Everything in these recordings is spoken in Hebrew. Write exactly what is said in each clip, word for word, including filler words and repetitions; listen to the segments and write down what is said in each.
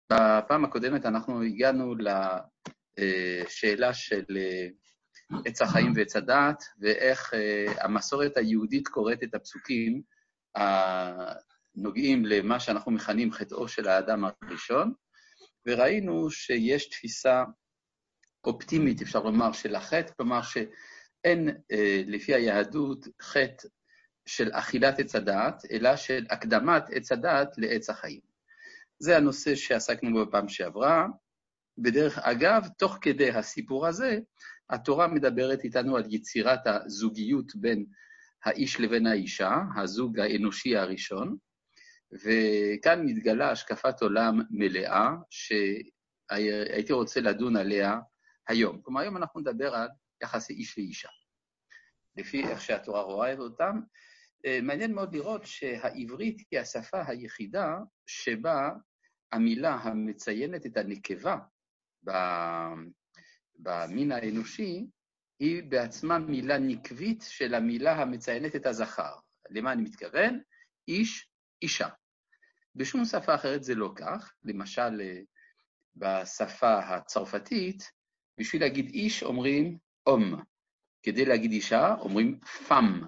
בפעם הקודמת אנחנו הגענו לשאלה של עץ החיים ועץ הדעת, ואיך המסורת היהודית קוראת את הפסוקים הנוגעים למה שאנחנו מכנים חטאו של האדם הראשון, וראינו שיש תפיסה אופטימית, אפשר לומר, של החטא, כלומר שאין לפי היהדות חטא של אכילת עץ הדעת, אלא של הקדמת עץ הדעת לעץ החיים. זה הנושא שעסקנו בו בפעם שעברה. בדרך אגב, תוך כדי הסיפור הזה, התורה מדברת איתנו על יצירת הזוגיות בין האיש לבין האישה, הזוג האנושי הראשון, וכאן מתגלה השקפת עולם מלאה, שהייתי רוצה לדון עליה היום. כלומר, היום אנחנו נדבר על יחסי איש ואישה. לפי איך שהתורה רואה אותם, מעניין מאוד לראות שהעברית היא השפה היחידה שבה המילה המציינת את הנקבה במין האנושי, היא בעצמה מילה נקבית של המילה המציינת את הזכר. למה אני מתכוון? איש, אישה. בשום שפה אחרת זה לא כך. למשל, בשפה הצרפתית, בשביל להגיד איש אומרים אום. כדי להגיד אישה אומרים פם.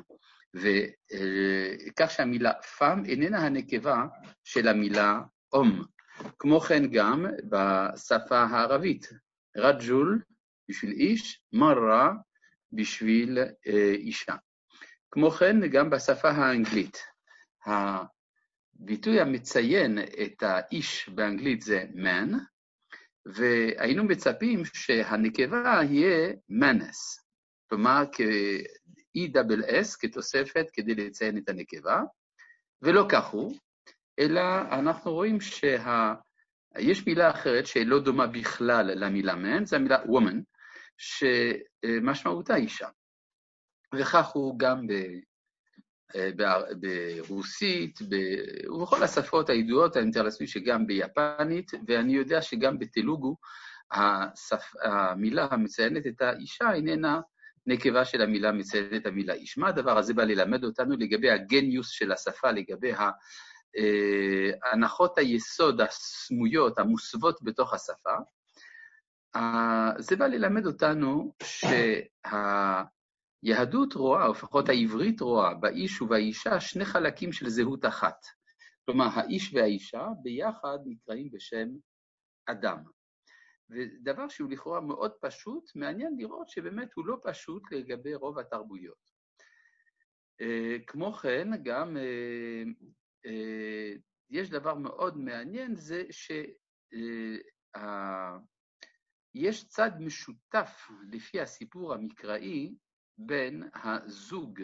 וכך שהמילה פם איננה הנקבה של המילה אום. כמו כן גם בשפה הערבית, רג'ול בשביל איש, מרה בשביל אישה. כמו כן גם בשפה האנגלית, הביטוי המציין את האיש באנגלית זה man, והיינו מצפים שהנקבה יהיה maness, כלומר כ-E-S כתוספת כדי לציין את הנקבה, ולא כך הוא, אלא אנחנו רואים שיש מילה אחרת שלא דומה בכלל למילה man, זו המילה woman, שמשמעותה אישה. וכך הוא גם ברוסית, ובכל השפות הידועות, אני מתאר לעצמי שגם ביפנית, ואני יודע שגם בתלוגו, המילה המציינת את האישה איננה נקבה של המילה מציינת את המילה איש. מה הדבר הזה בא ללמד אותנו לגבי הגניוס של השפה, לגבי הנחות היסוד הסמויות, המוסוות בתוך השפה? זה בא ללמד אותנו שהיהדות רואה, או לפחות העברית רואה, באיש ובאישה שני חלקים של זהות אחת. כלומר, האיש והאישה ביחד נקראים בשם אדם. ודבר שהוא לכאורה מאוד פשוט, מעניין לראות שבאמת הוא לא פשוט לגבי רוב התרבויות. כמו כן, גם יש דבר מאוד מעניין, זה שיש צד משותף לפי הסיפור המקראי בין הזוג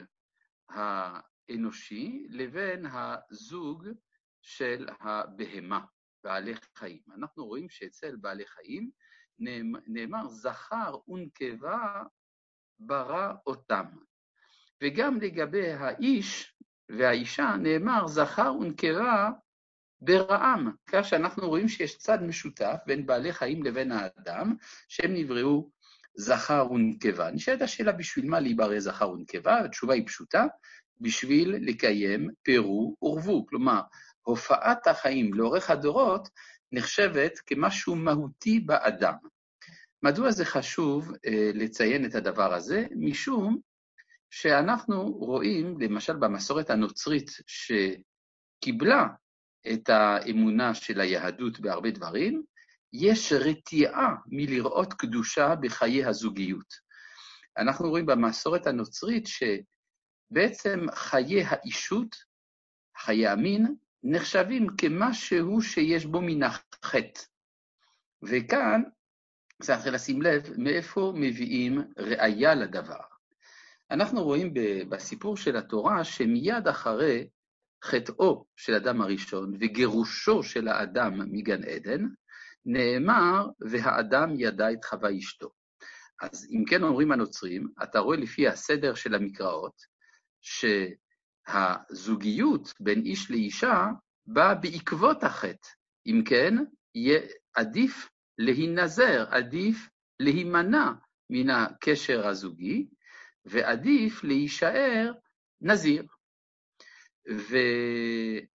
האנושי לבין הזוג של הבהמה. בעלי חיים. אנחנו רואים שאצל בעלי חיים נאמר זכר ונקבה ברא אותם. וגם לגבי האיש והאישה נאמר זכר ונקבה בראם. כך שאנחנו רואים שיש צד משותף בין בעלי חיים לבין האדם, שהם נבראו זכר ונקבה. נשאלת השאלה בשביל מה להיברא זכר ונקבה? התשובה היא פשוטה, בשביל לקיים פירו ורבו. כלומר, הופעת החיים לאורך הדורות נחשבת כמשהו מהותי באדם. מדוע זה חשוב אה, לציין את הדבר הזה? משום שאנחנו רואים, למשל במסורת הנוצרית שקיבלה את האמונה של היהדות בהרבה דברים, יש רתיעה מלראות קדושה בחיי הזוגיות. אנחנו רואים במסורת הנוצרית שבעצם חיי האישות, חיי המין, נחשבים כמשהו שיש בו מן החטא. וכאן צריך לשים לב מאיפה מביאים ראיה לדבר. אנחנו רואים בסיפור של התורה שמיד אחרי חטאו של אדם הראשון וגירושו של האדם מגן עדן, נאמר והאדם ידע את חווה אשתו. אז אם כן אומרים הנוצרים, אתה רואה לפי הסדר של המקראות, ש... הזוגיות בין איש לאישה באה בעקבות החטא. אם כן, יהיה עדיף להינזר, עדיף להימנע מן הקשר הזוגי, ועדיף להישאר נזיר.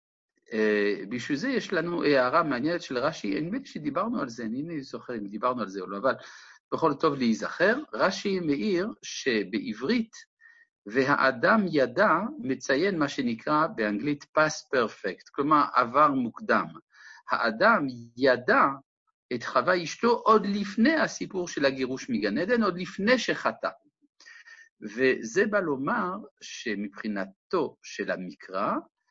בשביל זה יש לנו הערה מעניינת של רש"י, אני מבין שדיברנו על זה, אני זוכר אם דיברנו על זה או לא, אבל בכל טוב להיזכר, רש"י מעיר שבעברית, והאדם ידע מציין מה שנקרא באנגלית past perfect, כלומר עבר מוקדם. האדם ידע את חווה אשתו עוד לפני הסיפור של הגירוש מגן עדן, עוד לפני שחטא. וזה בא לומר שמבחינתו של המקרא,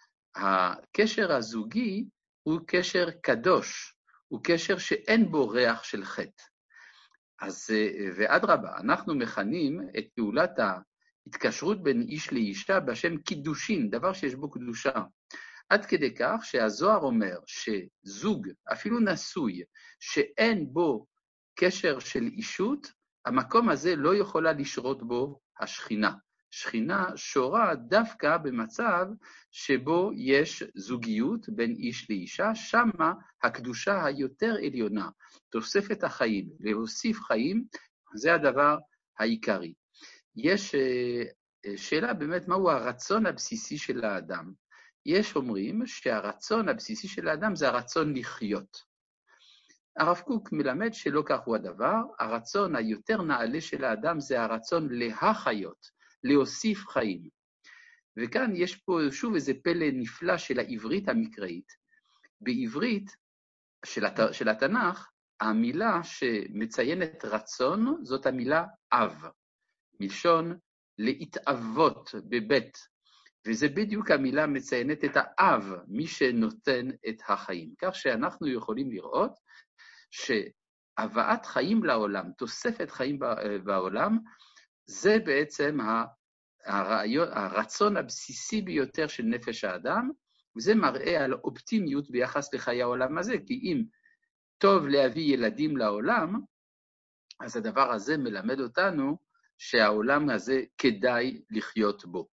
הקשר הזוגי הוא קשר קדוש, הוא קשר שאין בו ריח של חטא. אז, ואדרבה, אנחנו מכנים את פעולת ההתקשרות בין איש לאישה בשם קידושין, דבר שיש בו קדושה. עד כדי כך שהזוהר אומר שזוג, אפילו נשוי, שאין בו קשר של אישות, המקום הזה לא יכולה לשרות בו השכינה. שכינה שורה דווקא במצב שבו יש זוגיות בין איש לאישה, שמה הקדושה היותר עליונה, תוספת החיים, להוסיף חיים, זה הדבר העיקרי. יש שאלה באמת מהו הרצון הבסיסי של האדם. יש אומרים שהרצון הבסיסי של האדם זה הרצון לחיות. הרב קוק מלמד שלא כך הוא הדבר, הרצון היותר נעלה של האדם זה הרצון להחיות, להוסיף חיים. וכאן יש פה שוב איזה פלא נפלא של העברית המקראית. בעברית של, הת... של התנ"ך, המילה שמציינת רצון זאת המילה אב, מלשון להתאבות בבית, וזה בדיוק המילה מציינת את האב, מי שנותן את החיים. כך שאנחנו יכולים לראות שהבאת חיים לעולם, תוספת חיים בעולם, זה בעצם הרעיון, הרצון הבסיסי ביותר של נפש האדם, וזה מראה על אופטימיות ביחס לחיי העולם הזה, כי אם טוב להביא ילדים לעולם, אז הדבר הזה מלמד אותנו שהעולם הזה כדאי לחיות בו.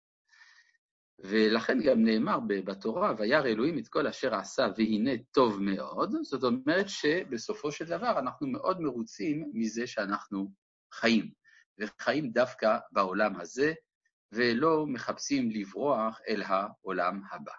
ולכן גם נאמר בתורה, וירא אלוהים את כל אשר עשה והנה טוב מאוד, זאת אומרת שבסופו של דבר אנחנו מאוד מרוצים מזה שאנחנו חיים, וחיים דווקא בעולם הזה, ולא מחפשים לברוח אל העולם הבא.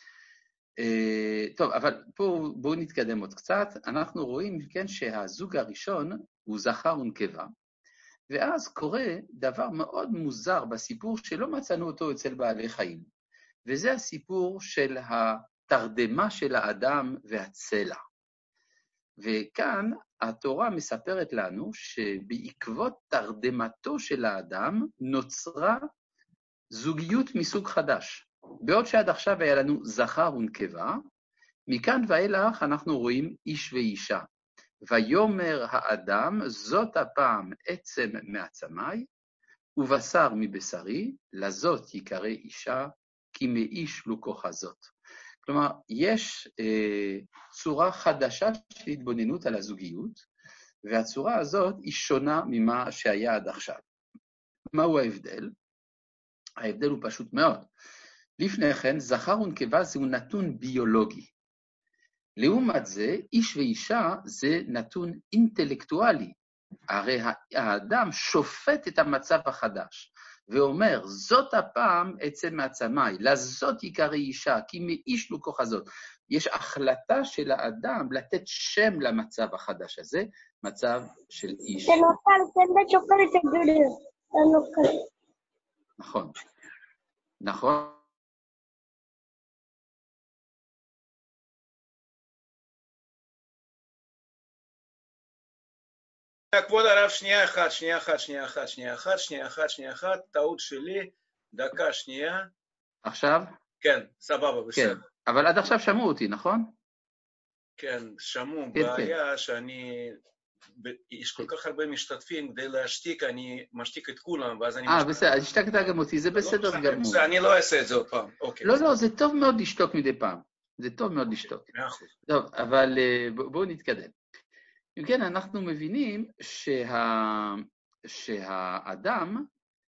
טוב, אבל פה בואו נתקדם עוד קצת. אנחנו רואים כן שהזוג הראשון הוא זכר ונקבה, ואז קורה דבר מאוד מוזר בסיפור שלא מצאנו אותו אצל בעלי חיים, וזה הסיפור של התרדמה של האדם והצלע. וכאן התורה מספרת לנו שבעקבות תרדמתו של האדם נוצרה זוגיות מסוג חדש. בעוד שעד עכשיו היה לנו זכר ונקבה, מכאן ואילך אנחנו רואים איש ואישה. ויאמר האדם, זאת הפעם עצם מעצמי, ובשר מבשרי, לזאת יקרא אישה, כי מאיש לא כוחזות. כלומר, יש אה, צורה חדשה של התבוננות על הזוגיות, והצורה הזאת היא שונה ממה שהיה עד עכשיו. מהו ההבדל? ההבדל הוא פשוט מאוד. לפני כן, זכר ונקבה זהו נתון ביולוגי. לעומת זה, איש ואישה זה נתון אינטלקטואלי. הרי האדם שופט את המצב החדש, ואומר, זאת הפעם עצם מעצמי, לזאת יקרא אישה, כי מאיש לא כוחזות. יש החלטה של האדם לתת שם למצב החדש הזה, מצב של איש. נכון. נכון. כבוד הרב, שנייה אחת, שנייה אחת, שנייה אחת, שנייה אחת, שנייה אחת, שנייה אחת, טעות שלי, דקה שנייה. עכשיו? כן, סבבה, בסדר. כן, אבל עד עכשיו שמעו אותי, נכון? כן, שמעו, כן, בעיה כן. שאני, יש כל כך הרבה משתתפים, כדי להשתיק, אני משתיק את כולם, ואז אני... אה, בסדר, השתקת גם אותי, זה בסדר גמור. אני לא אעשה את זה עוד פעם, אוקיי. לא, לא, זה טוב מאוד לשתוק מדי פעם. זה טוב מאוד לשתוק. מאה אחוז. טוב, אבל בואו נתקדם. אם כן, אנחנו מבינים שה... שהאדם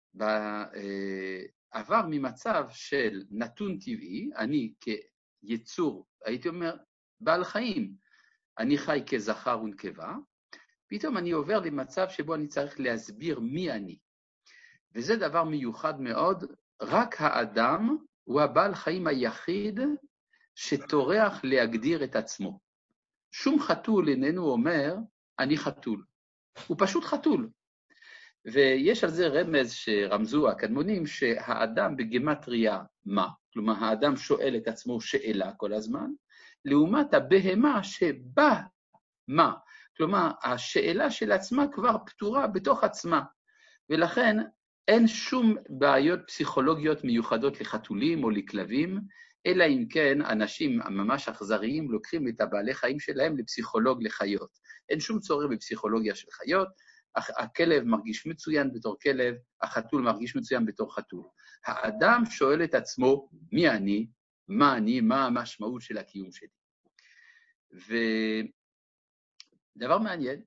עבר ממצב של נתון טבעי, אני כיצור, הייתי אומר, בעל חיים, אני חי כזכר ונקבה, פתאום אני עובר למצב שבו אני צריך להסביר מי אני. וזה דבר מיוחד מאוד, רק האדם הוא הבעל חיים היחיד שטורח להגדיר את עצמו. שום חתול איננו אומר, אני חתול. הוא פשוט חתול. ויש על זה רמז שרמזו הקדמונים, שהאדם בגמטריה מה? כלומר, האדם שואל את עצמו שאלה כל הזמן, לעומת הבהמה שבא מה? כלומר, השאלה של עצמה כבר פתורה בתוך עצמה, ולכן אין שום בעיות פסיכולוגיות מיוחדות לחתולים או לכלבים, אלא אם כן אנשים ממש אכזריים לוקחים את הבעלי חיים שלהם לפסיכולוג לחיות. אין שום צורך בפסיכולוגיה של חיות, הכלב מרגיש מצוין בתור כלב, החתול מרגיש מצוין בתור חתול. האדם שואל את עצמו, מי אני, מה אני, מה המשמעות של הקיום שלי. ודבר מעניין,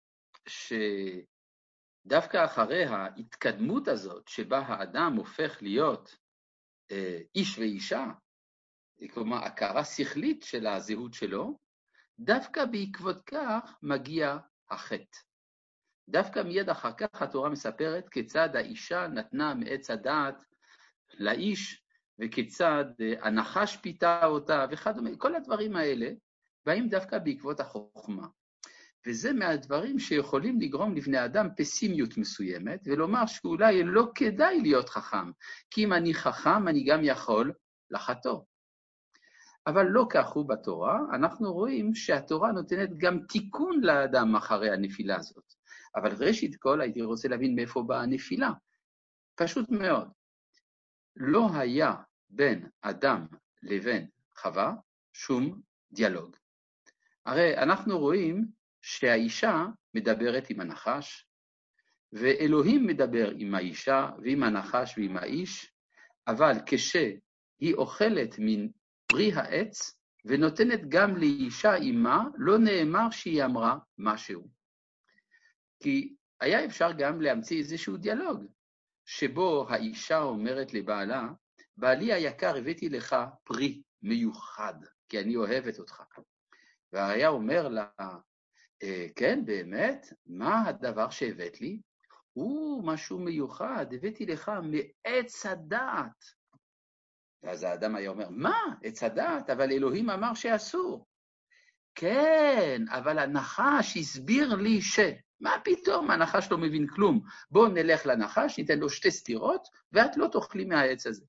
שדווקא אחרי ההתקדמות הזאת, שבה האדם הופך להיות אה, איש ואישה, כלומר, הכרה שכלית של הזהות שלו, דווקא בעקבות כך מגיע החטא. דווקא מיד אחר כך התורה מספרת כיצד האישה נתנה מעץ הדעת לאיש, וכיצד הנחש פיתה אותה, וכדומה. כל הדברים האלה באים דווקא בעקבות החוכמה. וזה מהדברים שיכולים לגרום לבני אדם פסימיות מסוימת, ולומר שאולי לא כדאי להיות חכם, כי אם אני חכם אני גם יכול לחטוא. אבל לא כך הוא בתורה, אנחנו רואים שהתורה נותנת גם תיקון לאדם אחרי הנפילה הזאת. אבל ראשית כל הייתי רוצה להבין מאיפה באה הנפילה. פשוט מאוד. לא היה בין אדם לבין חווה שום דיאלוג. הרי אנחנו רואים שהאישה מדברת עם הנחש, ואלוהים מדבר עם האישה ועם הנחש ועם האיש, אבל כשהיא אוכלת מן פרי העץ ונותנת גם לאישה אימה, לא נאמר שהיא אמרה משהו. כי היה אפשר גם להמציא איזשהו דיאלוג, שבו האישה אומרת לבעלה, בעלי היקר הבאתי לך פרי מיוחד, כי אני אוהבת אותך. והיה אומר לה, כן, באמת, מה הדבר שהבאת לי? הוא משהו מיוחד, הבאתי לך מעץ הדעת. ואז האדם היה אומר, מה? עץ הדעת? אבל אלוהים אמר שאסור. כן, אבל הנחש הסביר לי ש... מה פתאום? הנחש לא מבין כלום. בואו נלך לנחש, ניתן לו שתי סתירות, ואת לא תאכלי מהעץ הזה.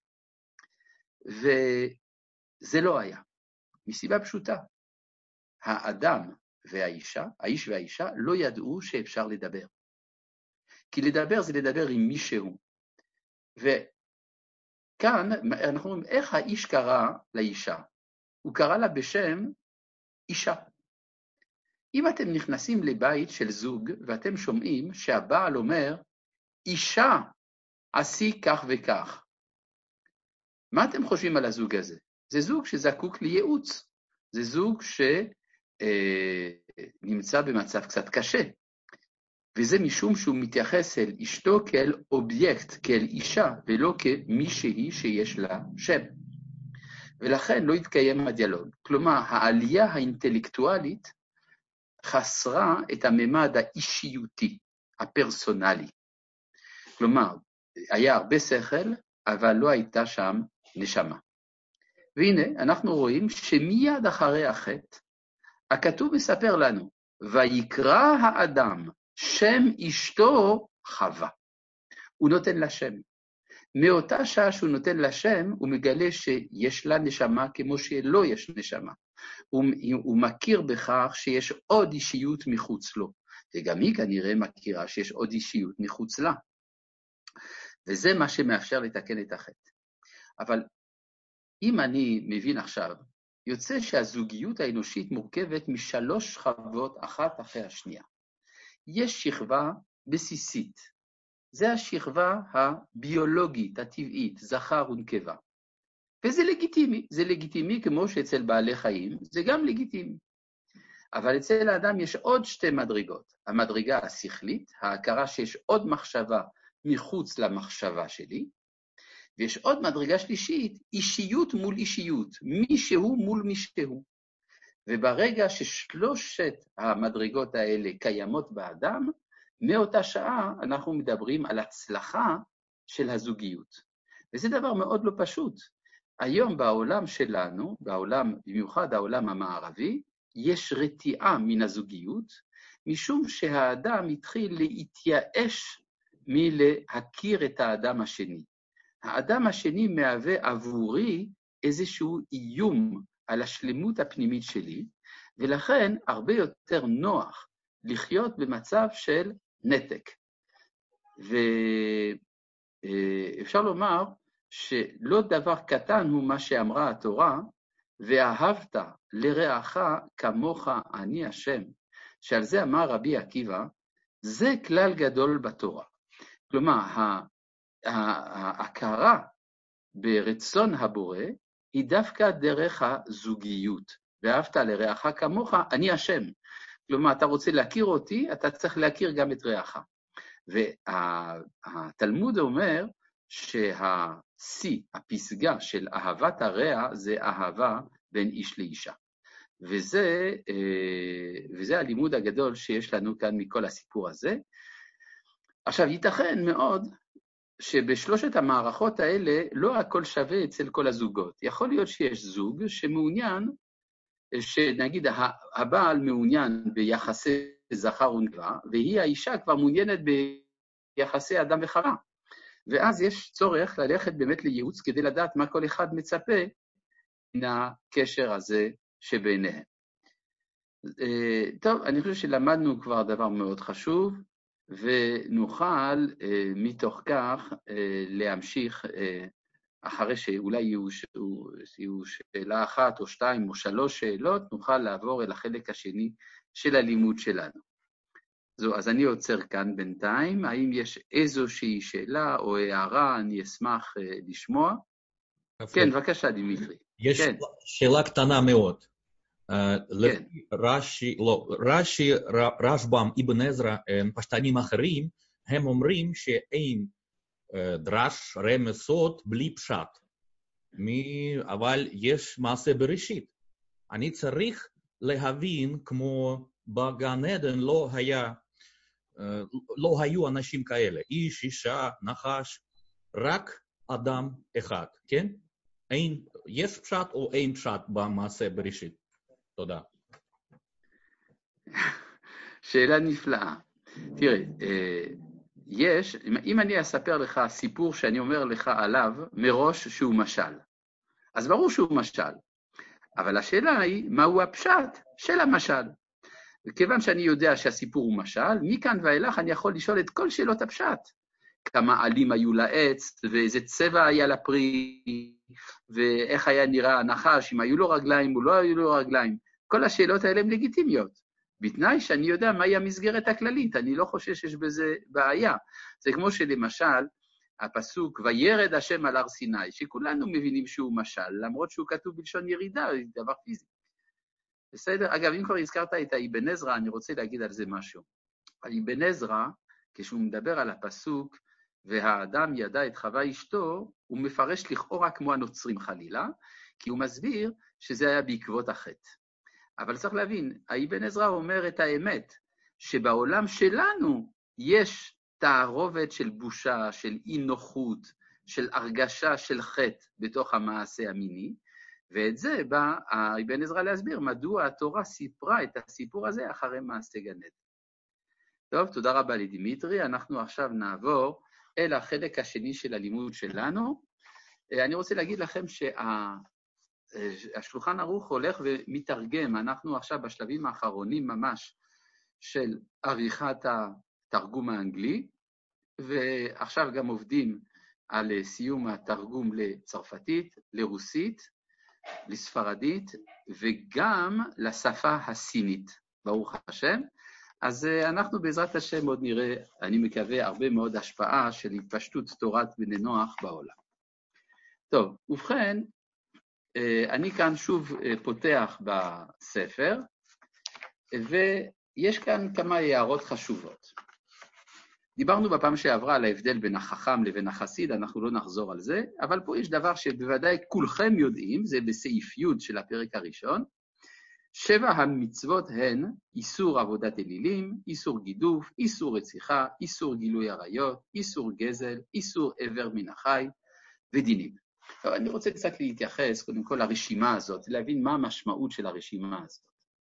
וזה לא היה. מסיבה פשוטה. האדם והאישה, האיש והאישה, לא ידעו שאפשר לדבר. כי לדבר זה לדבר עם מישהו. וכאן אנחנו אומרים, איך האיש קרא לאישה? הוא קרא לה בשם אישה. אם אתם נכנסים לבית של זוג, ואתם שומעים שהבעל אומר, אישה, עשי כך וכך. מה אתם חושבים על הזוג הזה? זה זוג שזקוק לייעוץ. זה זוג שנמצא במצב קצת קשה. וזה משום שהוא מתייחס אל אשתו כאל אובייקט, כאל אישה, ולא כמישהי שיש לה שם. ולכן לא יתקיים הדיאלוג. כלומר, העלייה האינטלקטואלית חסרה את הממד האישיותי, הפרסונלי. כלומר, היה הרבה שכל, אבל לא הייתה שם נשמה. והנה, אנחנו רואים שמיד אחרי החטא, הכתוב מספר לנו, ויקרא האדם שם אשתו חווה. הוא נותן לה שם. מאותה שעה שהוא נותן לה שם, הוא מגלה שיש לה נשמה כמו שלא יש נשמה. הוא, הוא מכיר בכך שיש עוד אישיות מחוץ לו, וגם היא כנראה מכירה שיש עוד אישיות מחוץ לה. וזה מה שמאפשר לתקן את החטא. אבל אם אני מבין עכשיו, יוצא שהזוגיות האנושית מורכבת משלוש שכבות אחת אחרי השנייה. יש שכבה בסיסית, זה השכבה הביולוגית, הטבעית, זכר ונקבה. וזה לגיטימי, זה לגיטימי כמו שאצל בעלי חיים, זה גם לגיטימי. אבל אצל האדם יש עוד שתי מדרגות. המדרגה השכלית, ההכרה שיש עוד מחשבה מחוץ למחשבה שלי, ויש עוד מדרגה שלישית, אישיות מול אישיות, מישהו מול מישהו. וברגע ששלושת המדרגות האלה קיימות באדם, מאותה שעה אנחנו מדברים על הצלחה של הזוגיות. וזה דבר מאוד לא פשוט. היום בעולם שלנו, בעולם, במיוחד העולם המערבי, יש רתיעה מן הזוגיות, משום שהאדם התחיל להתייאש מלהכיר את האדם השני. האדם השני מהווה עבורי איזשהו איום על השלמות הפנימית שלי, ולכן הרבה יותר נוח לחיות במצב של נתק. ואפשר לומר שלא דבר קטן הוא מה שאמרה התורה, ואהבת לרעך כמוך אני השם, שעל זה אמר רבי עקיבא, זה כלל גדול בתורה. כלומר, ההכרה ברצון הבורא היא דווקא דרך הזוגיות, ואהבת לרעך כמוך אני השם. כלומר, אתה רוצה להכיר אותי, אתה צריך להכיר גם את רעך. והתלמוד אומר שהשיא, הפסגה של אהבת הרע, זה אהבה בין איש לאישה. וזה, וזה הלימוד הגדול שיש לנו כאן מכל הסיפור הזה. עכשיו, ייתכן מאוד שבשלושת המערכות האלה לא הכל שווה אצל כל הזוגות. יכול להיות שיש זוג שמעוניין, שנגיד הבעל מעוניין ביחסי זכר ונקבה, והיא האישה כבר מעוניינת ביחסי אדם וחווה. ואז יש צורך ללכת באמת לייעוץ כדי לדעת מה כל אחד מצפה מן הקשר הזה שביניהם. טוב, אני חושב שלמדנו כבר דבר מאוד חשוב, ונוכל מתוך כך להמשיך, אחרי שאולי יהיו, יהיו שאלה אחת או שתיים או שלוש שאלות, נוכל לעבור אל החלק השני של הלימוד שלנו. זו, אז אני עוצר כאן בינתיים. האם יש איזושהי שאלה או הערה, אני אשמח לשמוע. כן, בבקשה, דמיטרי. יש כן. שאלה קטנה מאוד. כן. רש"י, לא, רש"י, רשב"ם, אבן עזרא, פשטנים אחרים, הם אומרים שאין דרש רמז סוד בלי פשט. אבל יש מעשה בראשית. אני צריך להבין כמו בגן עדן לא היה, לא היו אנשים כאלה. איש, אישה, נחש, רק אדם אחד, כן? אין, יש פשט או אין פשט במעשה בראשית? תודה. שאלה נפלאה. תראה, יש, אם אני אספר לך סיפור שאני אומר לך עליו מראש שהוא משל, אז ברור שהוא משל. אבל השאלה היא, מהו הפשט של המשל? וכיוון שאני יודע שהסיפור הוא משל, מכאן ואילך אני יכול לשאול את כל שאלות הפשט. כמה עלים היו לעץ, ואיזה צבע היה לפרי, ואיך היה נראה הנחש, אם היו לו רגליים או לא היו לו רגליים. כל השאלות האלה הן לגיטימיות. בתנאי שאני יודע מהי המסגרת הכללית, אני לא חושב שיש בזה בעיה. זה כמו שלמשל, הפסוק, וירד השם על הר סיני, שכולנו מבינים שהוא משל, למרות שהוא כתוב בלשון ירידה, זה דבר פיזי. בסדר? אגב, אם כבר הזכרת את האבן עזרא, אני רוצה להגיד על זה משהו. האבן עזרא, כשהוא מדבר על הפסוק, והאדם ידע את חווה אשתו, הוא מפרש לכאורה כמו הנוצרים חלילה, כי הוא מסביר שזה היה בעקבות החטא. אבל צריך להבין, האבן עזרא אומר את האמת, שבעולם שלנו יש תערובת של בושה, של אי נוחות, של הרגשה של חטא בתוך המעשה המיני, ואת זה בא האבן עזרא להסביר מדוע התורה סיפרה את הסיפור הזה אחרי מעשה גן עדן. טוב, תודה רבה לדמיטרי. אנחנו עכשיו נעבור אל החלק השני של הלימוד שלנו. אני רוצה להגיד לכם שהשולחן ערוך הולך ומתרגם. אנחנו עכשיו בשלבים האחרונים ממש של עריכת התרגום האנגלי, ועכשיו גם עובדים על סיום התרגום לצרפתית, לרוסית, לספרדית, וגם לשפה הסינית, ברוך השם. אז אנחנו בעזרת השם עוד נראה, אני מקווה, הרבה מאוד השפעה של התפשטות תורת בני נוח בעולם. טוב, ובכן, אני כאן שוב פותח בספר, ויש כאן כמה הערות חשובות. דיברנו בפעם שעברה על ההבדל בין החכם לבין החסיד, אנחנו לא נחזור על זה, אבל פה יש דבר שבוודאי כולכם יודעים, זה בסעיף י' של הפרק הראשון, שבע המצוות הן איסור עבודת אלילים, איסור גידוף, איסור רציחה, איסור גילוי עריות, איסור גזל, איסור עבר מן החי ודינים. אבל אני רוצה קצת להתייחס, קודם כל, לרשימה הזאת, להבין מה המשמעות של הרשימה הזאת.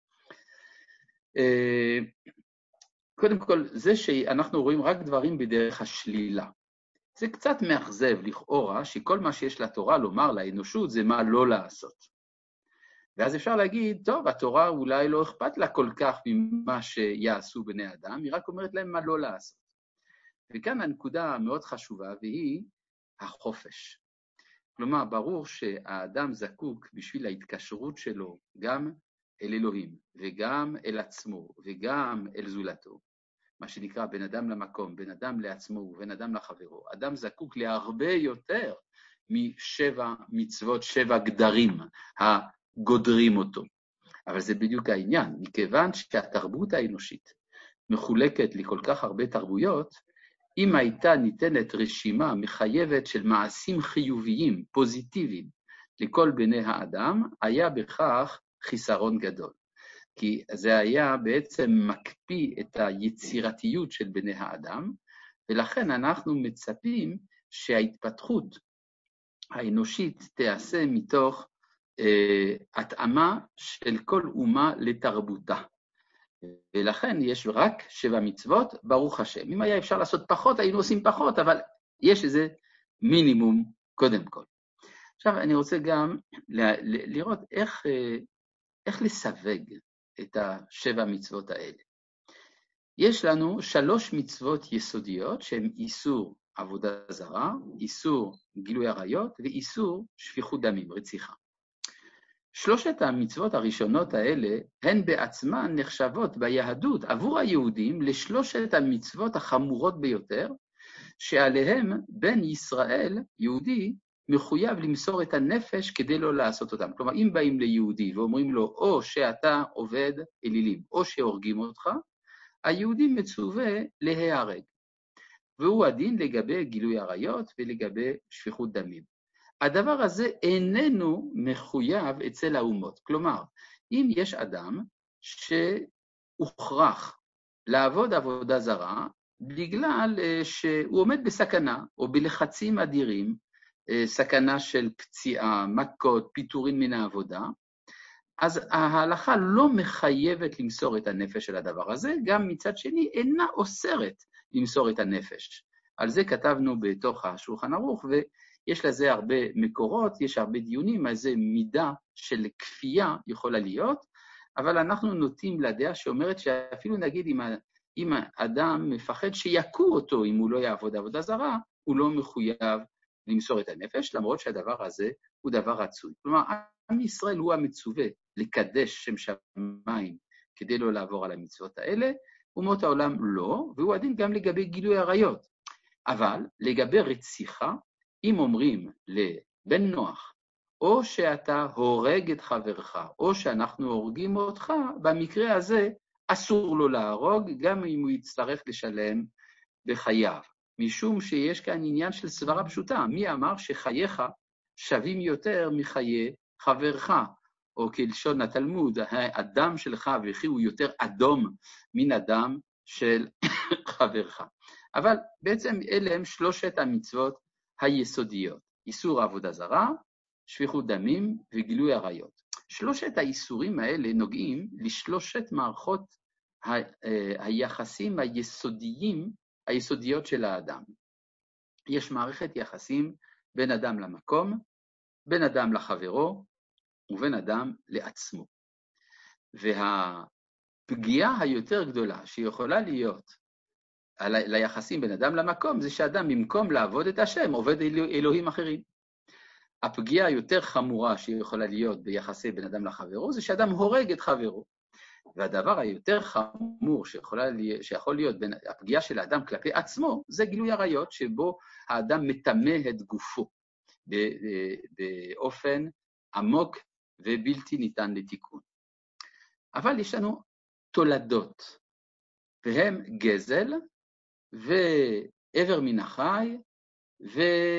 קודם כל, זה שאנחנו רואים רק דברים בדרך השלילה. זה קצת מאכזב לכאורה, שכל מה שיש לתורה לומר לאנושות זה מה לא לעשות. ואז אפשר להגיד, טוב, התורה אולי לא אכפת לה כל כך ממה שיעשו בני אדם, היא רק אומרת להם מה לא לעשות. וכאן הנקודה מאוד חשובה, והיא החופש. כלומר, ברור שהאדם זקוק בשביל ההתקשרות שלו גם אל אלוהים, וגם אל עצמו, וגם אל זולתו. מה שנקרא בין אדם למקום, בין אדם לעצמו ובין אדם לחברו. אדם זקוק להרבה יותר משבע מצוות, שבע גדרים הגודרים אותו. אבל זה בדיוק העניין, מכיוון שהתרבות האנושית מחולקת לכל כך הרבה תרבויות, אם הייתה ניתנת רשימה מחייבת של מעשים חיוביים, פוזיטיביים, לכל בני האדם, היה בכך חיסרון גדול. כי זה היה בעצם מקפיא את היצירתיות של בני האדם, ולכן אנחנו מצפים שההתפתחות האנושית תיעשה מתוך אה, התאמה של כל אומה לתרבותה. ולכן יש רק שבע מצוות, ברוך השם. אם היה אפשר לעשות פחות, היינו עושים פחות, אבל יש איזה מינימום קודם כל. עכשיו אני רוצה גם ל- לראות איך, איך לסווג את השבע מצוות האלה. יש לנו שלוש מצוות יסודיות שהן איסור עבודה זרה, איסור גילוי עריות ואיסור שפיכות דמים, רציחה. שלושת המצוות הראשונות האלה הן בעצמן נחשבות ביהדות עבור היהודים לשלושת המצוות החמורות ביותר, שעליהם בן ישראל, יהודי, מחויב למסור את הנפש כדי לא לעשות אותם. כלומר, אם באים ליהודי ואומרים לו, או שאתה עובד אלילים, או שהורגים אותך, היהודי מצווה להיהרג. והוא הדין לגבי גילוי עריות ולגבי שפיכות דמים. הדבר הזה איננו מחויב אצל האומות. כלומר, אם יש אדם שהוכרח לעבוד עבודה זרה, בגלל שהוא עומד בסכנה או בלחצים אדירים, סכנה של פציעה, מכות, פיטורים מן העבודה, אז ההלכה לא מחייבת למסור את הנפש של הדבר הזה, גם מצד שני אינה אוסרת למסור את הנפש. על זה כתבנו בתוך השולחן ערוך, ויש לזה הרבה מקורות, יש הרבה דיונים, איזה מידה של כפייה יכולה להיות, אבל אנחנו נוטים לדעה שאומרת שאפילו נגיד אם, אם האדם מפחד שיקו אותו אם הוא לא יעבוד עבודה זרה, הוא לא מחויב למסור את הנפש, למרות שהדבר הזה הוא דבר רצוי. כלומר, עם ישראל הוא המצווה לקדש שם שמיים כדי לא לעבור על המצוות האלה, אומות העולם לא, והוא הדין גם לגבי גילוי עריות. אבל לגבי רציחה, אם אומרים לבן נוח, או שאתה הורג את חברך, או שאנחנו הורגים אותך, במקרה הזה אסור לו להרוג, גם אם הוא יצטרך לשלם בחייו. משום שיש כאן עניין של סברה פשוטה. מי אמר שחייך שווים יותר מחיי חברך? או כלשון התלמוד, הדם שלך וכי הוא יותר אדום מן הדם של חברך. אבל בעצם אלה הם שלושת המצוות היסודיות. איסור עבודה זרה, שפיכות דמים וגילוי עריות. שלושת האיסורים האלה נוגעים לשלושת מערכות ה- היחסים היסודיים, היסודיות של האדם. יש מערכת יחסים בין אדם למקום, בין אדם לחברו, ובין אדם לעצמו. והפגיעה היותר גדולה שיכולה להיות על היחסים בין אדם למקום, זה שאדם במקום לעבוד את השם, עובד אלוהים אחרים. הפגיעה היותר חמורה שיכולה להיות ביחסי בין אדם לחברו, זה שאדם הורג את חברו. והדבר היותר חמור שיכולה, שיכול להיות בין הפגיעה של האדם כלפי עצמו, זה גילוי עריות, שבו האדם מטמא את גופו באופן עמוק ובלתי ניתן לתיקון. אבל יש לנו תולדות, והם גזל ועבר מן החי ו,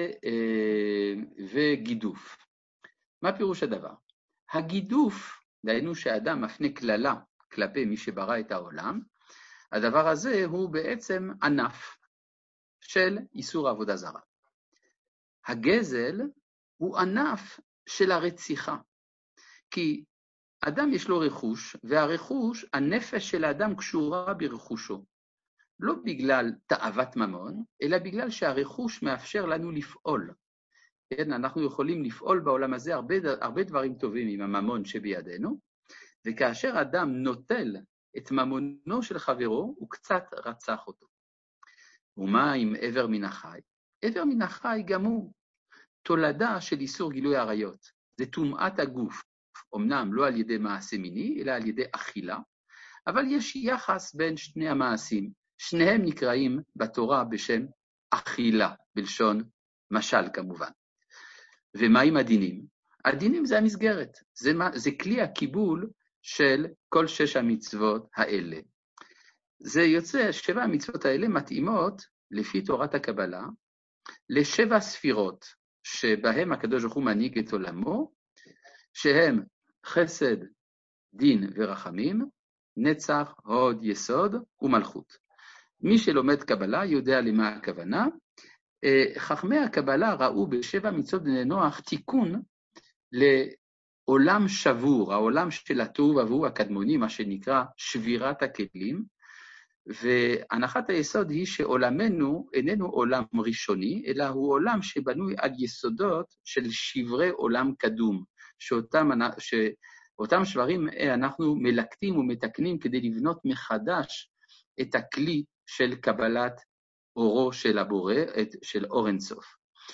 וגידוף. מה פירוש הדבר? הגידוף, דהיינו שהאדם מפנה כללה כלפי מי שברא את העולם, הדבר הזה הוא בעצם ענף של איסור עבודה זרה. הגזל הוא ענף של הרציחה. כי אדם יש לו רכוש, והרכוש, הנפש של האדם קשורה ברכושו. לא בגלל תאוות ממון, אלא בגלל שהרכוש מאפשר לנו לפעול. כן, אנחנו יכולים לפעול בעולם הזה הרבה, הרבה דברים טובים עם הממון שבידינו, וכאשר אדם נוטל את ממונו של חברו, הוא קצת רצח אותו. ומה עם עבר מן החי? עבר מן החי גם הוא תולדה של איסור גילוי עריות. זה טומאת הגוף, אמנם לא על ידי מעשה מיני, אלא על ידי אכילה, אבל יש יחס בין שני המעשים. שניהם נקראים בתורה בשם אכילה, בלשון משל כמובן. ומה עם הדינים? הדינים זה המסגרת, זה, זה כלי הקיבול של כל שש המצוות האלה. זה יוצא, שבע המצוות האלה מתאימות, לפי תורת הקבלה, לשבע ספירות, שבהם הקדוש ברוך הוא מנהיג את עולמו, שהם חסד, דין ורחמים, נצח, הוד, יסוד ומלכות. מי שלומד קבלה יודע למה הכוונה. חכמי הקבלה ראו בשבע מצוות בני נוח תיקון לעולם שבור, העולם של התוהו ובוהו הקדמוני, מה שנקרא שבירת הכלים, והנחת היסוד היא שעולמנו איננו עולם ראשוני, אלא הוא עולם שבנוי על יסודות של שברי עולם קדום, שאותם, שאותם שברים אנחנו מלקטים ומתקנים כדי לבנות מחדש את הכלי של קבלת אורו של הבורא, של אור אינסוף.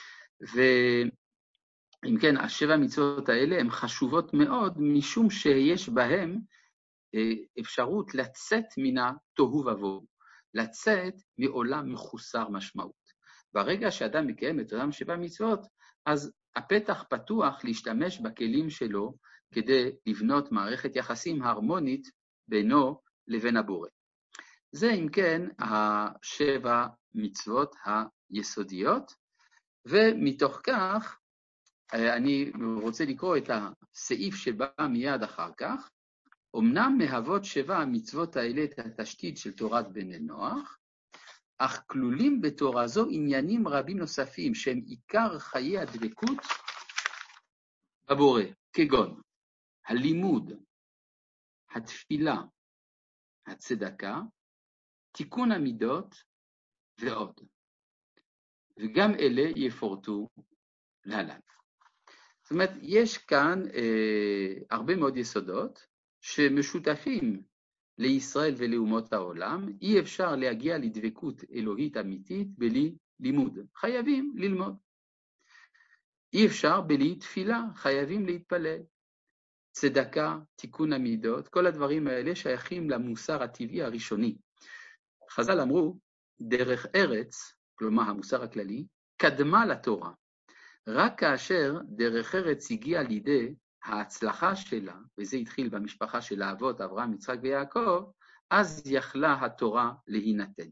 ואם כן, השבע מצוות האלה הן חשובות מאוד, משום שיש בהן אפשרות לצאת מן התוהו ובוהו, לצאת מעולם מחוסר משמעות. ברגע שאדם מקיים את אותם שבע מצוות, אז הפתח פתוח להשתמש בכלים שלו, כדי לבנות מערכת יחסים הרמונית בינו לבין הבורא. זה אם כן השבע מצוות היסודיות, ומתוך כך אני רוצה לקרוא את הסעיף שבא מיד אחר כך. אמנם מהוות שבע המצוות האלה את התשתית של תורת בני נוח, אך כלולים בתורה זו עניינים רבים נוספים שהם עיקר חיי הדבקות בבורא, כגון הלימוד, התפילה, הצדקה, תיקון המידות ועוד. וגם אלה יפורטו להלן. זאת אומרת, יש כאן אה, הרבה מאוד יסודות שמשותפים לישראל ולאומות העולם. אי אפשר להגיע לדבקות אלוהית אמיתית בלי לימוד. חייבים ללמוד. אי אפשר בלי תפילה, חייבים להתפלל. צדקה, תיקון המידות, כל הדברים האלה שייכים למוסר הטבעי הראשוני. חז"ל אמרו, דרך ארץ, כלומר המוסר הכללי, קדמה לתורה. רק כאשר דרך ארץ הגיעה לידי ההצלחה שלה, וזה התחיל במשפחה של האבות, אברהם, יצחק ויעקב, אז יכלה התורה להינתן.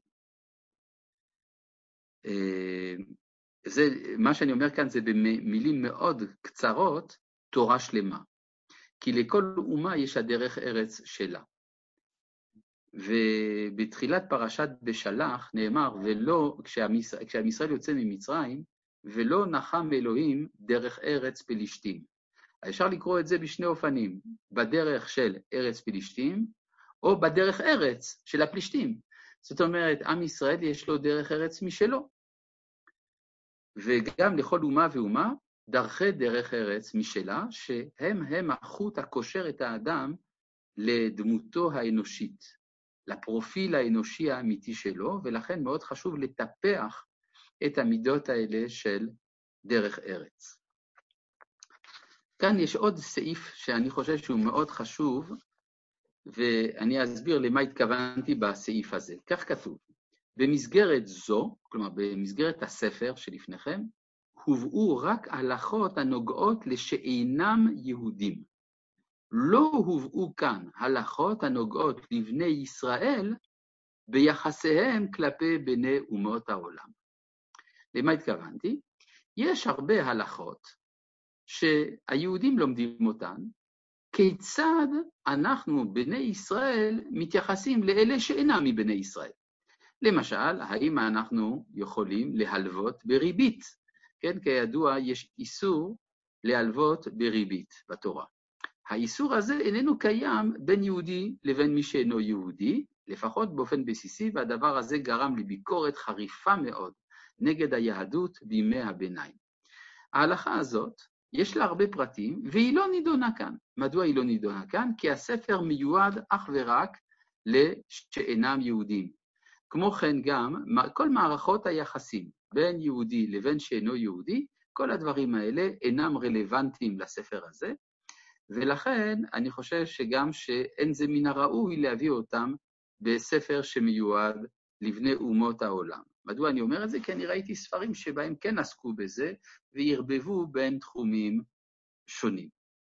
זה, מה שאני אומר כאן זה במילים מאוד קצרות, תורה שלמה. כי לכל אומה יש הדרך ארץ שלה. ובתחילת פרשת בשלח נאמר, ולא, כשעם ישראל יוצא ממצרים, ולא נחם אלוהים דרך ארץ פלישתים. אפשר לקרוא את זה בשני אופנים, בדרך של ארץ פלישתים, או בדרך ארץ של הפלישתים. זאת אומרת, עם ישראל יש לו דרך ארץ משלו. וגם לכל אומה ואומה, דרכי דרך ארץ משלה, שהם הם החוט הקושר את האדם לדמותו האנושית, לפרופיל האנושי האמיתי שלו, ולכן מאוד חשוב לטפח את המידות האלה של דרך ארץ. כאן יש עוד סעיף שאני חושב שהוא מאוד חשוב, ואני אסביר למה התכוונתי בסעיף הזה. כך כתוב, במסגרת זו, כלומר במסגרת הספר שלפניכם, הובאו רק הלכות הנוגעות לשאינם יהודים. לא הובאו כאן הלכות הנוגעות לבני ישראל ביחסיהם כלפי בני אומות העולם. למה התכוונתי? יש הרבה הלכות שהיהודים לומדים אותן, כיצד אנחנו בני ישראל מתייחסים לאלה שאינם מבני ישראל. למשל, האם אנחנו יכולים להלוות בריבית? כן, כידוע, יש איסור להלוות בריבית בתורה. האיסור הזה איננו קיים בין יהודי לבין מי שאינו יהודי, לפחות באופן בסיסי, והדבר הזה גרם לביקורת חריפה מאוד נגד היהדות בימי הביניים. ההלכה הזאת, יש לה הרבה פרטים, והיא לא נידונה כאן. מדוע היא לא נידונה כאן? כי הספר מיועד אך ורק לשאינם יהודים. כמו כן גם, כל מערכות היחסים בין יהודי לבין שאינו יהודי, כל הדברים האלה אינם רלוונטיים לספר הזה, ולכן אני חושב שגם שאין זה מן הראוי להביא אותם בספר שמיועד לבני אומות העולם. מדוע אני אומר את זה? כי אני ראיתי ספרים שבהם כן עסקו בזה, והרבבו בין תחומים שונים.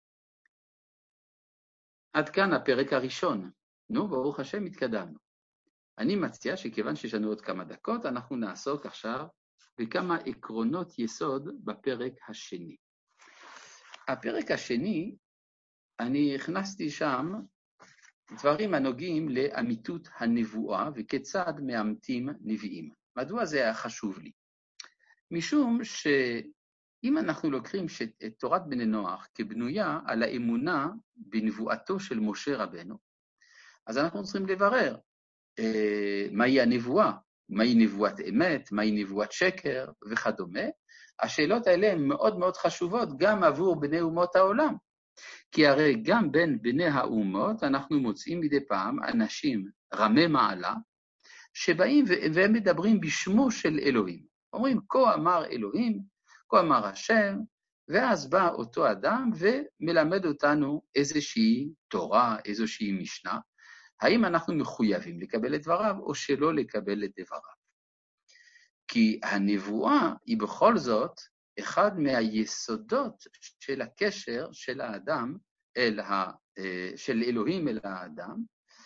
עד כאן הפרק הראשון. נו, ברוך השם, התקדמנו. אני מציע שכיוון שיש לנו עוד כמה דקות, אנחנו נעסוק עכשיו בכמה עקרונות יסוד בפרק השני. הפרק השני, אני הכנסתי שם דברים הנוגעים לאמיתות הנבואה וכיצד מאמתים נביאים. מדוע זה היה חשוב לי? משום שאם אנחנו לוקחים את תורת בני נוח כבנויה על האמונה בנבואתו של משה רבנו, אז אנחנו צריכים לברר אה, מהי הנבואה, מהי נבואת אמת, מהי נבואת שקר וכדומה. השאלות האלה הן מאוד מאוד חשובות גם עבור בני אומות העולם. כי הרי גם בין בני האומות אנחנו מוצאים מדי פעם אנשים רמי מעלה, שבאים והם מדברים בשמו של אלוהים. אומרים, כה אמר אלוהים, כה אמר השם, ואז בא אותו אדם ומלמד אותנו איזושהי תורה, איזושהי משנה. האם אנחנו מחויבים לקבל את דבריו או שלא לקבל את דבריו? כי הנבואה היא בכל זאת אחד מהיסודות של הקשר של האדם אל ה... של אלוהים אל האדם,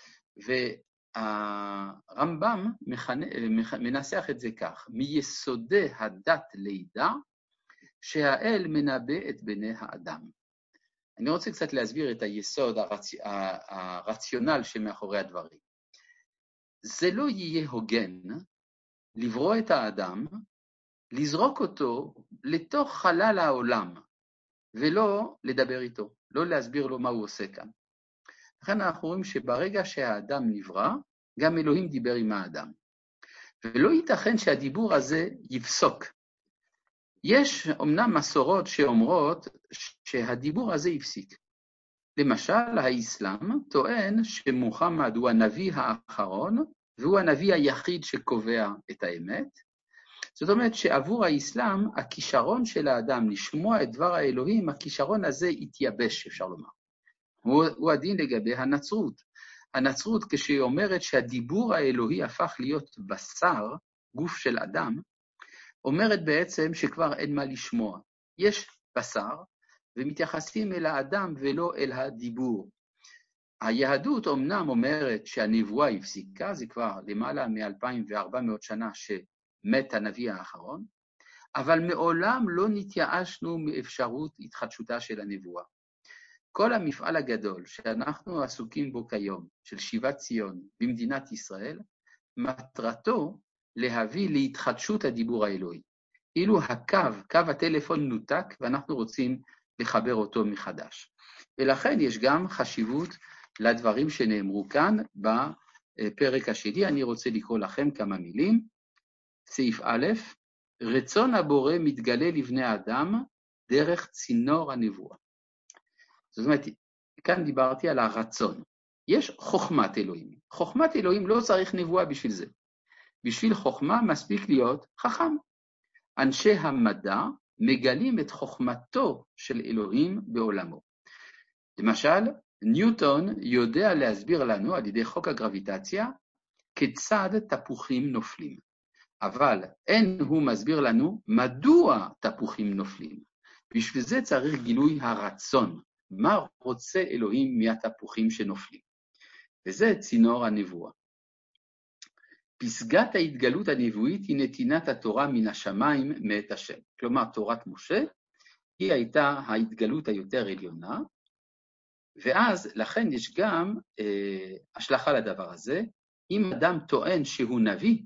והרמב"ם מנסח את זה כך, מיסודי הדת לידה, שהאל מנבא את בני האדם. אני רוצה קצת להסביר את היסוד הרצ... הרציונל שמאחורי הדברים. זה לא יהיה הוגן לברוא את האדם, לזרוק אותו לתוך חלל העולם, ולא לדבר איתו, לא להסביר לו מה הוא עושה כאן. לכן אנחנו רואים שברגע שהאדם נברא, גם אלוהים דיבר עם האדם. ולא ייתכן שהדיבור הזה יפסוק. יש אומנם מסורות שאומרות שהדיבור הזה יפסיק. למשל, האסלאם טוען שמוחמד הוא הנביא האחרון, והוא הנביא היחיד שקובע את האמת. זאת אומרת שעבור האסלאם, הכישרון של האדם לשמוע את דבר האלוהים, הכישרון הזה התייבש, אפשר לומר. הוא, הוא הדין לגבי הנצרות. הנצרות, כשהיא אומרת שהדיבור האלוהי הפך להיות בשר, גוף של אדם, אומרת בעצם שכבר אין מה לשמוע. יש בשר, ומתייחסים אל האדם ולא אל הדיבור. היהדות אומנם אומרת שהנבואה הפסיקה, זה כבר למעלה מ-אלפיים וארבע מאות שנה שמת הנביא האחרון, אבל מעולם לא נתייאשנו מאפשרות התחדשותה של הנבואה. כל המפעל הגדול שאנחנו עסוקים בו כיום, של שיבת ציון במדינת ישראל, מטרתו להביא להתחדשות הדיבור האלוהי. אילו הקו, קו הטלפון נותק, ואנחנו רוצים לחבר אותו מחדש. ולכן יש גם חשיבות לדברים שנאמרו כאן בפרק השני. אני רוצה לקרוא לכם כמה מילים. סעיף א', רצון הבורא מתגלה לבני האדם דרך צינור הנבואה. זאת אומרת, כאן דיברתי על הרצון. יש חוכמת אלוהים. חוכמת אלוהים לא צריך נבואה בשביל זה. בשביל חוכמה מספיק להיות חכם. אנשי המדע מגלים את חוכמתו של אלוהים בעולמו. למשל, ניוטון יודע להסביר לנו על ידי חוק הגרביטציה כיצד תפוחים נופלים. אבל אין הוא מסביר לנו מדוע תפוחים נופלים. בשביל זה צריך גילוי הרצון. מה רוצה אלוהים מהתפוחים שנופלים? וזה צינור הנבואה. פסגת ההתגלות הנבואית היא נתינת התורה מן השמיים מאת השם. כלומר, תורת משה היא הייתה ההתגלות היותר עליונה, ואז לכן יש גם אה, השלכה לדבר הזה. אם אדם טוען שהוא נביא,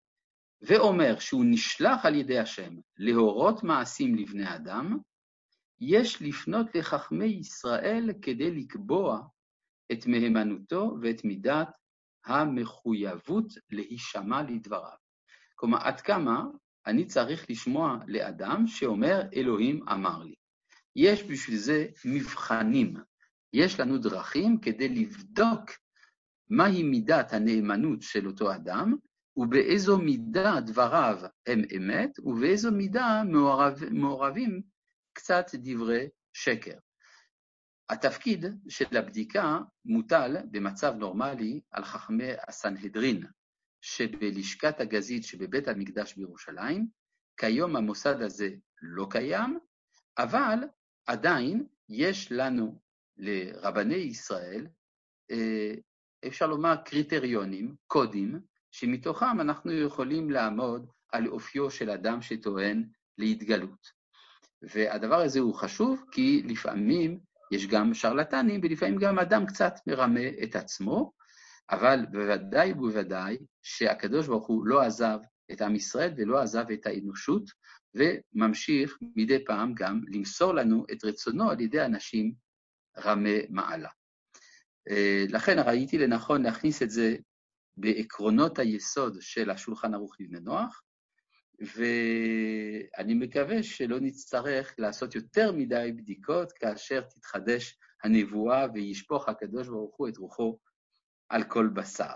ואומר שהוא נשלח על ידי השם להורות מעשים לבני אדם, יש לפנות לחכמי ישראל כדי לקבוע את מהימנותו ואת מידת המחויבות להישמע לדבריו. כלומר, עד כמה אני צריך לשמוע לאדם שאומר אלוהים אמר לי. יש בשביל זה מבחנים, יש לנו דרכים כדי לבדוק מהי מידת הנאמנות של אותו אדם, ובאיזו מידה דבריו הם אמת, ובאיזו מידה מעורב, מעורבים קצת דברי שקר. התפקיד של הבדיקה מוטל במצב נורמלי על חכמי הסנהדרין, שבלשכת הגזית שבבית המקדש בירושלים. כיום המוסד הזה לא קיים, אבל עדיין יש לנו לרבני ישראל, אפשר לומר קריטריונים, קודים, שמתוכם אנחנו יכולים לעמוד על אופיו של אדם שטוען להתגלות. והדבר הזה הוא חשוב, כי לפעמים יש גם שרלטנים, ולפעמים גם אדם קצת מרמה את עצמו, אבל בוודאי ובוודאי שהקדוש ברוך הוא לא עזב את עם ישראל ולא עזב את האנושות, וממשיך מדי פעם גם למסור לנו את רצונו על ידי אנשים רמי מעלה. לכן ראיתי לנכון להכניס את זה בעקרונות היסוד של השולחן ערוך לבני נוח, ואני מקווה שלא נצטרך לעשות יותר מדי בדיקות כאשר תתחדש הנבואה וישפוך הקדוש ברוך הוא את רוחו על כל בשר.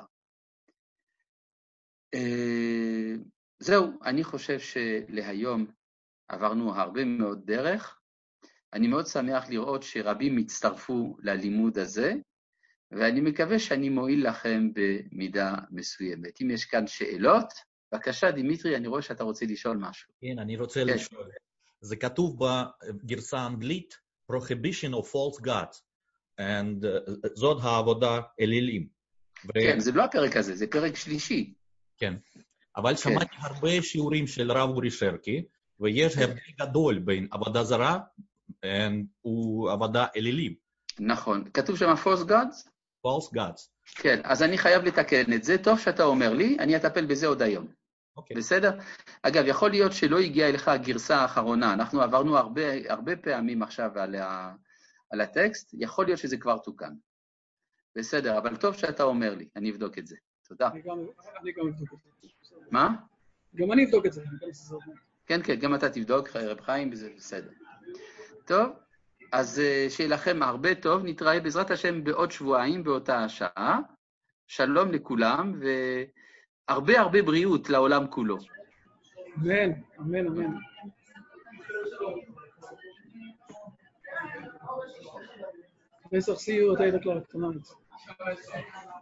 זהו, אני חושב שלהיום עברנו הרבה מאוד דרך. אני מאוד שמח לראות שרבים הצטרפו ללימוד הזה, ואני מקווה שאני מועיל לכם במידה מסוימת. אם יש כאן שאלות, בבקשה, דימיטרי, אני רואה שאתה רוצה לשאול משהו. כן, אני רוצה כן. לשאול. זה כתוב בגרסה האנגלית, prohibition of false gods, and uh, זאת העבודה אלילים. ו... כן, זה לא הפרק הזה, זה פרק שלישי. כן, אבל כן. שמעתי הרבה שיעורים של רב אורי שרקי, ויש הבדל גדול בין עבודה זרה ועבודה אלילים. נכון, כתוב שם false gods? false gods. כן, אז אני חייב לתקן את זה. טוב שאתה אומר לי, אני אטפל בזה עוד היום. Okay. בסדר? אגב, יכול להיות שלא הגיעה אליך הגרסה האחרונה. אנחנו עברנו הרבה, הרבה פעמים עכשיו על, ה, על הטקסט. יכול להיות שזה כבר תוקן. בסדר, אבל טוב שאתה אומר לי. אני אבדוק את זה. תודה. אני גם, אני גם אבדוק את זה. מה? גם אני אבדוק את זה. כן, כן, גם אתה תבדוק, רב חיים, וזה בסדר. טוב. אז שיהיה לכם הרבה טוב, נתראה בעזרת השם בעוד שבועיים באותה השעה. שלום לכולם, והרבה הרבה בריאות לעולם כולו. אמן, אמן, אמן. Please see you at eight o'clock tonight.